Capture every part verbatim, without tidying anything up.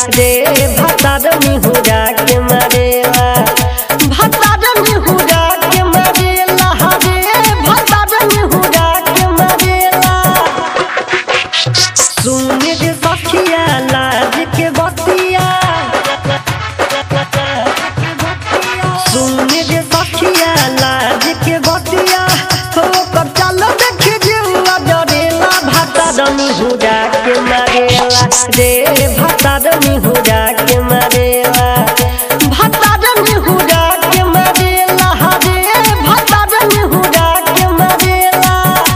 रे भतार निहुरा के मारेला भतार निहुरा के मारेला रे भतार निहुरा के मारेला। सुन रे सखिया लाज के बतिया सुन रे सखिया लाज के बतिया हो कब चलो देख जुआ डरेला भतार निहुरा के मारेला रे भतार निहुरा के मारेला भतार निहुरा के मारेला रे भतार निहुरा के मारेला।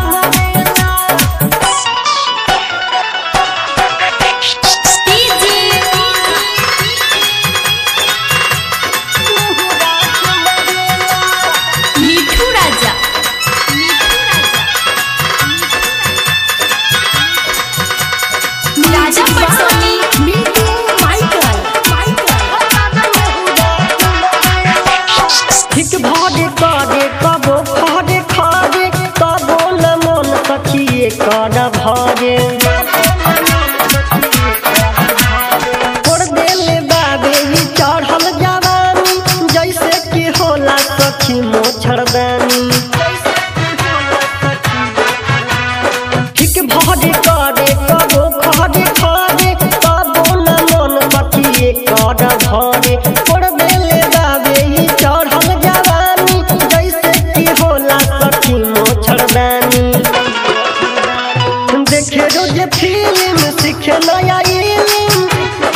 मिठू राजा राजा पटोनी ठीक भरे करे कबो खरे खरे कबो न मन सखिए कर भरे कर देले बाबे ही चढ़ल जवानी जैसे कि होला सखी मोछड़दानी। ठीक भरे करे कबो खरे खरे कबो न मन सखिए कर भरे कर देले बाबे ही चढ़ल जवानी जैसे कि होला सखी मोछड़दानी। देखे रोज फिल्म सीखे नया इल्म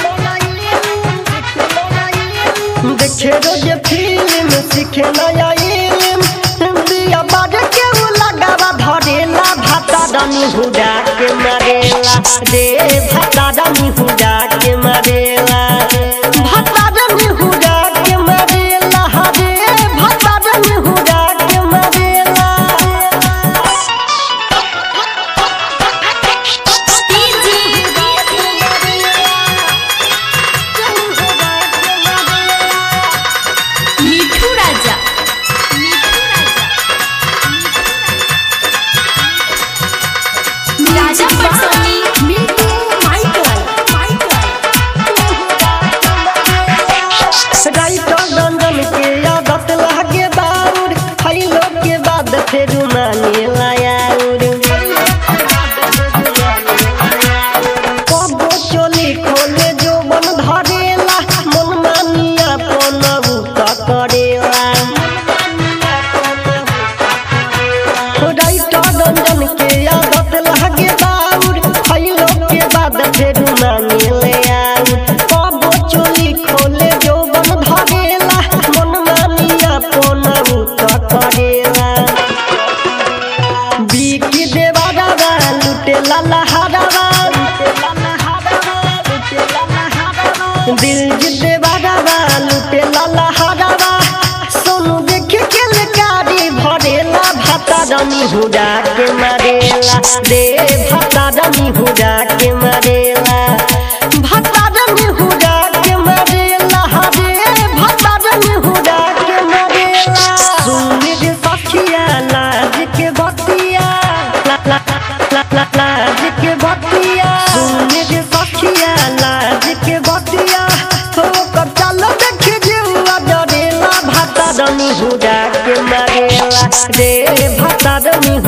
देखे रोज फिल्म सीखे नया इल्म दिया बाज के उ लगावा धरेला भतार निहुरा के मारेला रे भतार निहुरा के मारेला भतार निहुरा के मारेला रे भतार निहुरा के मारेला। मिठू राजा राजा पटोनी राइटर रंजन के आदत लागे बाउर खैलो के बाद फिर माने लायाउर कबो चोली खोले जो मन धरेला मन मानिया पनबू त करेला। राइटर रंजन के आदत लागे बाउर खैलो के बाद फिर माने लायाउर कबो चोली खोले जो मन धरेला मन मानिया पनबू त करेला। बीकी देवारा लुटेला लहरावा दिल जिते बारावा लुटेला लहरावा सोनू देखे के लकारी भरेला भतार निहुरा के मारेला रे भतार निहुरा के मारेला भतार निहुरा के मारेला रे भतार निहुरा के मारेला। सुन रे सखिया लाज के बतिया ला ला ला ला लाज के बतिया सुन रे सखिया लाज के बतिया हो कब चलो देख जुआ डरेला भतार निहुरा के मारेला रे भतार निहुरा